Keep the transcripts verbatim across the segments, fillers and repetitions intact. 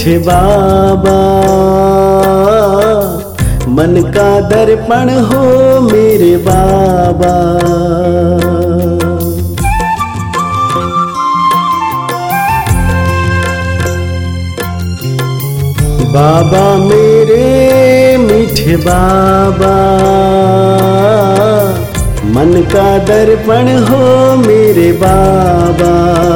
मीठे बाबा, मन का दर्पण हो मेरे बाबा। बाबा मेरे मीठे बाबा, मन का दर्पण हो मेरे बाबा।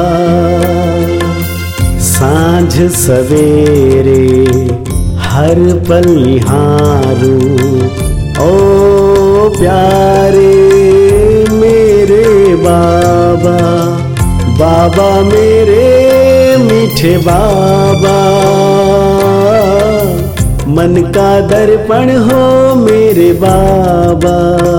सांझ सवेरे हर पल निहारूं, ओ प्यारे मेरे बाबा। बाबा मेरे मीठे बाबा, मन का दर्पण हो मेरे बाबा।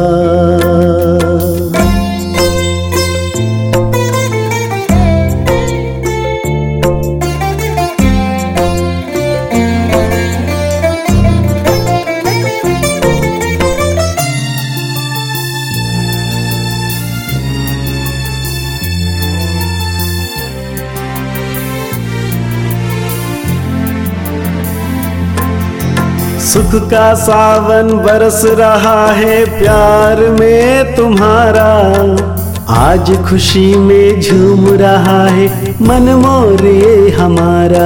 सुख का सावन बरस रहा है प्यार में तुम्हारा, आज खुशी में झूम रहा है मन मोरे हमारा।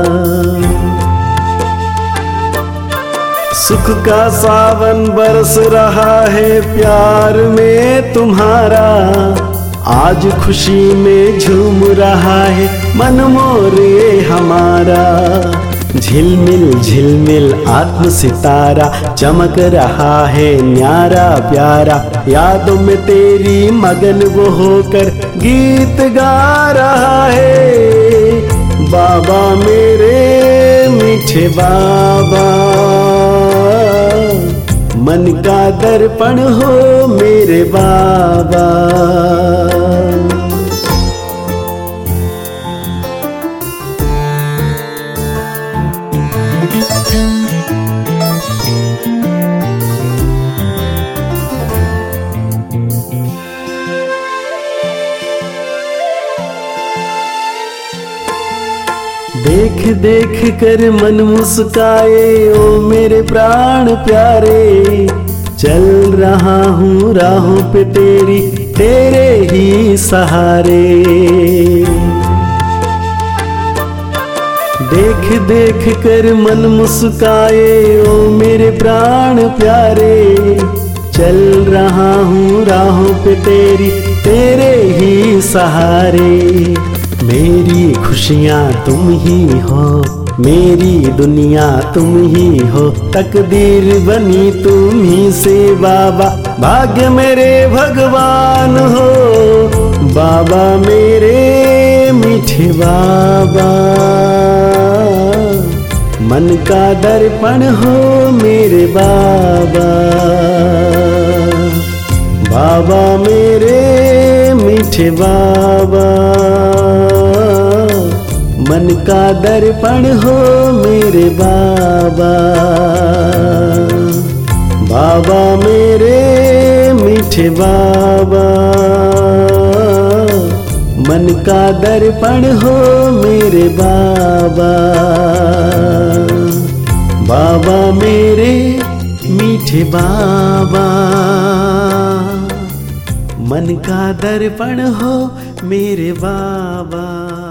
सुख का सावन बरस रहा है प्यार में तुम्हारा, आज खुशी में झूम रहा है मन मोरे हमारा। झिलमिल झिलमिल आत्म सितारा चमक रहा है न्यारा प्यारा, यादों में तेरी मगन वो होकर गीत गा रहा है। बाबा मेरे मीठे बाबा, मन का दर्पण हो मेरे बाबा। देख देख कर मन मुस्काए ओ मेरे प्राण प्यारे, चल रहा हूँ राहों पे तेरी तेरे ही सहारे। देख देख कर मन मुस्काए ओ मेरे प्राण प्यारे, चल रहा हूँ राहों पे तेरी तेरे ही सहारे। मेरी खुशियाँ तुम ही हो, मेरी दुनिया तुम ही हो, तकदीर बनी तुम ही से बाबा, भाग्य मेरे भगवान हो। बाबा मेरे मीठे बाबा, मन का दर्पण हो मेरे बाबा। बाबा मेरे मीठे बाबा, मन का दर्पण हो मेरे बाबा। बाबा मेरे मीठे बाबा, मन का दर्पण हो मेरे बाबा। बाबा मेरे मीठे बाबा, मन का दर्पण हो मेरे बाबा।